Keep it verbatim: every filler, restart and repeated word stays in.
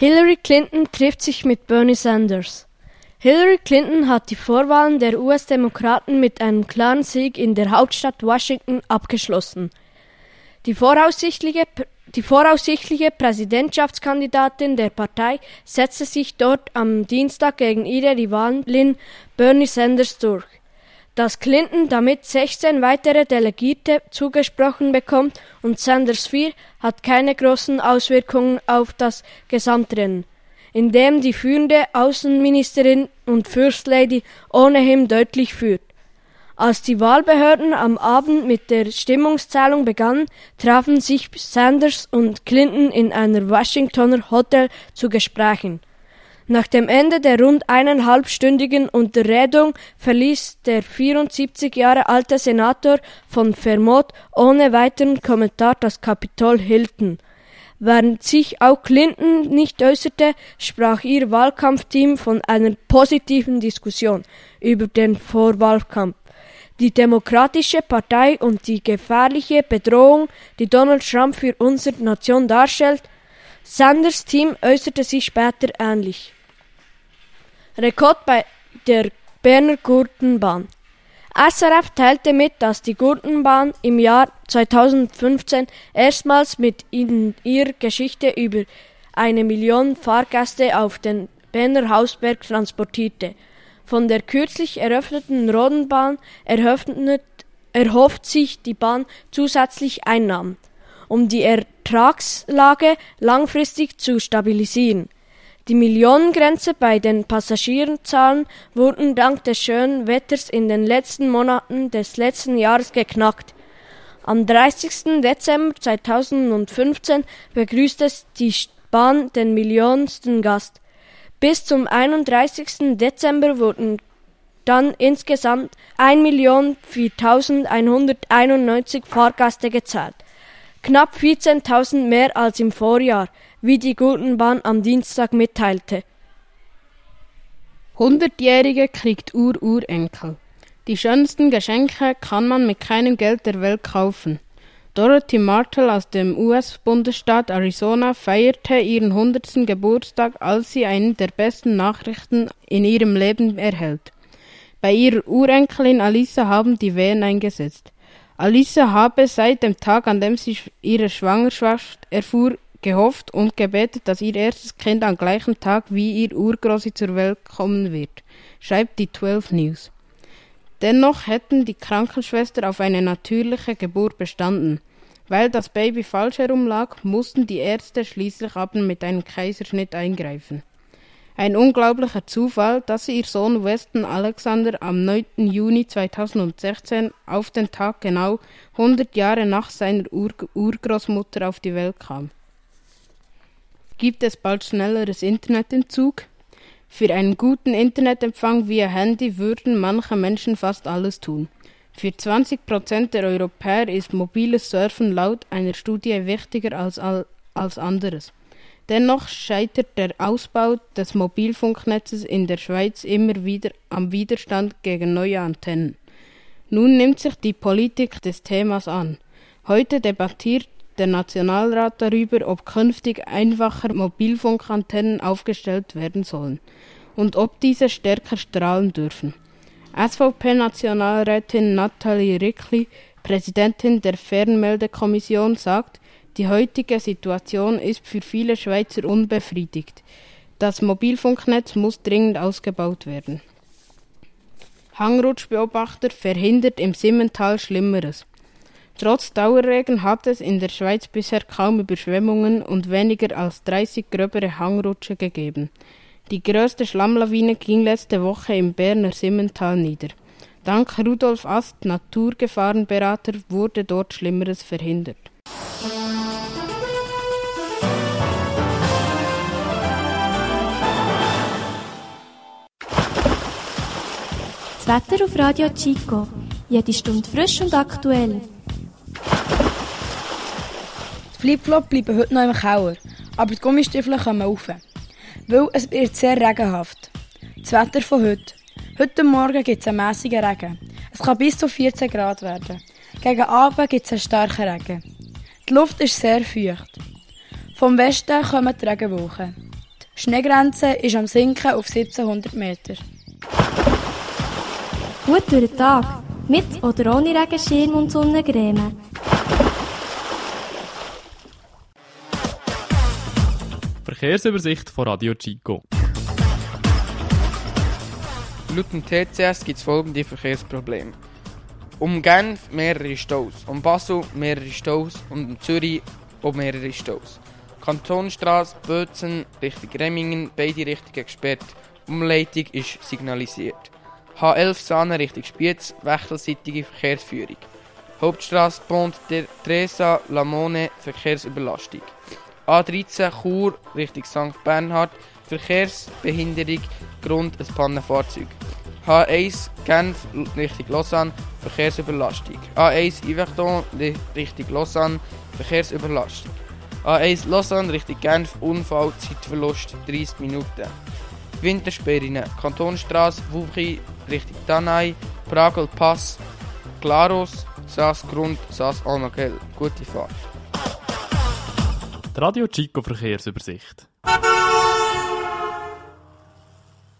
Hillary Clinton trifft sich mit Bernie Sanders. Hillary Clinton hat die Vorwahlen der U S-Demokraten mit einem klaren Sieg in der Hauptstadt Washington abgeschlossen. Die voraussichtliche, die voraussichtliche Präsidentschaftskandidatin der Partei setzte sich dort am Dienstag gegen ihre Rivalin Bernie Sanders durch. Dass Clinton damit sechzehn weitere Delegierte zugesprochen bekommt und Sanders vier, hat keine großen Auswirkungen auf das Gesamtrennen, in dem die führende Außenministerin und First Lady ohnehin deutlich führt. Als die Wahlbehörden am Abend mit der Stimmungszählung begannen, trafen sich Sanders und Clinton in einer Washingtoner Hotel zu Gesprächen. Nach dem Ende der rund eineinhalbstündigen Unterredung verließ der vierundsiebzig Jahre alte Senator von Vermont ohne weiteren Kommentar das Capitol Hilton. Während sich auch Clinton nicht äußerte, sprach ihr Wahlkampfteam von einer positiven Diskussion über den Vorwahlkampf. Die Demokratische Partei und die gefährliche Bedrohung, die Donald Trump für unsere Nation darstellt. Sanders Team äußerte sich später ähnlich. Rekord bei der Berner Gurtenbahn. S R F teilte mit, dass die Gurtenbahn im Jahr zweitausendfünfzehn erstmals mit in ihrer Geschichte über eine Million Fahrgäste auf den Berner Hausberg transportierte. Von der kürzlich eröffneten Rodenbahn eröffnet, erhofft sich die Bahn zusätzlich Einnahmen, um die Ertragslage langfristig zu stabilisieren. Die Millionengrenze bei den Passagierzahlen wurden dank des schönen Wetters in den letzten Monaten des letzten Jahres geknackt. Am dreißigsten Dezember zweitausendfünfzehn begrüßte die Bahn den millionsten Gast. Bis zum einunddreißigsten Dezember wurden dann insgesamt ein Million viertausendeinhunderteinundneunzig Fahrgäste gezählt. Knapp vierzehntausend mehr als im Vorjahr, wie die Gurtenbahn am Dienstag mitteilte. hundertjährige kriegt Ur-Urenkel. Die schönsten Geschenke kann man mit keinem Geld der Welt kaufen. Dorothy Martel aus dem U S-Bundesstaat Arizona feierte ihren hundertsten Geburtstag, als sie eine der besten Nachrichten in ihrem Leben erhält. Bei ihrer Urenkelin Alisa haben die Wehen eingesetzt. Alisa habe seit dem Tag, an dem sie ihre Schwangerschaft erfuhr, gehofft und gebetet, dass ihr erstes Kind am gleichen Tag wie ihr Urgroßi zur Welt kommen wird, schreibt die zwölf News. Dennoch hätten die Krankenschwestern auf eine natürliche Geburt bestanden. Weil das Baby falsch herum lag, mussten die Ärzte schließlich aber mit einem Kaiserschnitt eingreifen. Ein unglaublicher Zufall, dass ihr Sohn Weston Alexander am neunten Juni zweitausendsechzehn auf den Tag genau hundert Jahre nach seiner Ur- Urgroßmutter auf die Welt kam. Gibt es bald schnelleres Internetentzug? Für einen guten Internetempfang via Handy würden manche Menschen fast alles tun. Für zwanzig Prozent der Europäer ist mobiles Surfen laut einer Studie wichtiger als, als anderes. Dennoch scheitert der Ausbau des Mobilfunknetzes in der Schweiz immer wieder am Widerstand gegen neue Antennen. Nun nimmt sich die Politik des Themas an. Heute debattiert der Nationalrat darüber, ob künftig einfacher Mobilfunkantennen aufgestellt werden sollen und ob diese stärker strahlen dürfen. S V P-Nationalrätin Nathalie Rickli, Präsidentin der Fernmeldekommission, sagt, die heutige Situation ist für viele Schweizer unbefriedigt. Das Mobilfunknetz muss dringend ausgebaut werden. Hangrutschbeobachter verhindert im Simmental Schlimmeres. Trotz Dauerregen hat es in der Schweiz bisher kaum Überschwemmungen und weniger als dreißig gröbere Hangrutsche gegeben. Die größte Schlammlawine ging letzte Woche im Berner Simmental nieder. Dank Rudolf Ast, Naturgefahrenberater, wurde dort Schlimmeres verhindert. Das Wetter auf Radio Chico. Jede Stunde frisch und aktuell. Die Flipflops bleiben heute noch im Keller, aber die Gummistiefel kommen rauf. Weil es wird sehr regenhaft. Das Wetter von heute. Heute Morgen gibt es einen mässigen Regen. Es kann bis zu vierzehn Grad werden. Gegen Abend gibt es einen starken Regen. Die Luft ist sehr feucht. Vom Westen kommen die Regenwolken. Schneegrenze ist am Sinken auf siebzehnhundert Meter. Gut durch den Tag, mit oder ohne Regenschirm und Sonnencreme. Verkehrsübersicht von Radio Chico. Laut dem T C S gibt es folgende Verkehrsprobleme. Um Genf mehrere Staus, um Basel mehrere Staus und um Zürich auch mehrere Staus. Kantonstrasse Bözen Richtung Remmingen, beide Richtungen gesperrt. Umleitung ist signalisiert. H elf Sahne Richtung Spiez, wechselseitige Verkehrsführung. Hauptstrasse Pont der Tresa Lamone, Verkehrsüberlastung. A dreizehn Chur Richtung Sankt Bernhard, Verkehrsbehinderung, Grund ein Pannenfahrzeug. H eins Genf Richtung Lausanne, Verkehrsüberlastung. A eins Yverdon Richtung Lausanne, Verkehrsüberlastung. A eins Lausanne Richtung Genf, Unfall, Zeitverlust dreissig Minuten. Wintersperren, Kantonstrasse Wuchi Richtung Danai, Pragel Pass, Klaros, Saas Grund, Saas Almagell. Gute Fahrt. Die Radio Chico Verkehrsübersicht.